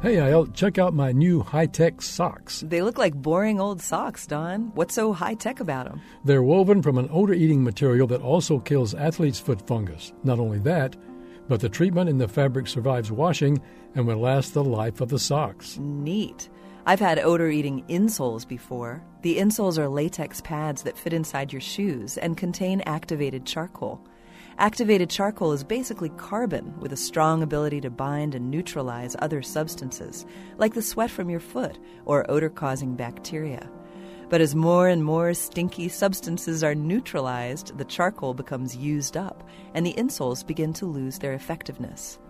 Hey, I'll check out my new high-tech socks. They look like boring old socks, Don. What's so high-tech about them? They're woven from an odor-eating material that also kills athlete's foot fungus. Not only that, but the treatment in the fabric survives washing and will last the life of the socks. Neat. I've had odor-eating insoles before. The insoles are latex pads that fit inside your shoes and contain activated charcoal. Activated charcoal is basically carbon with a strong ability to bind and neutralize other substances, like the sweat from your foot or odor-causing bacteria. But as more and more stinky substances are neutralized, the charcoal becomes used up, and the insoles begin to lose their effectiveness.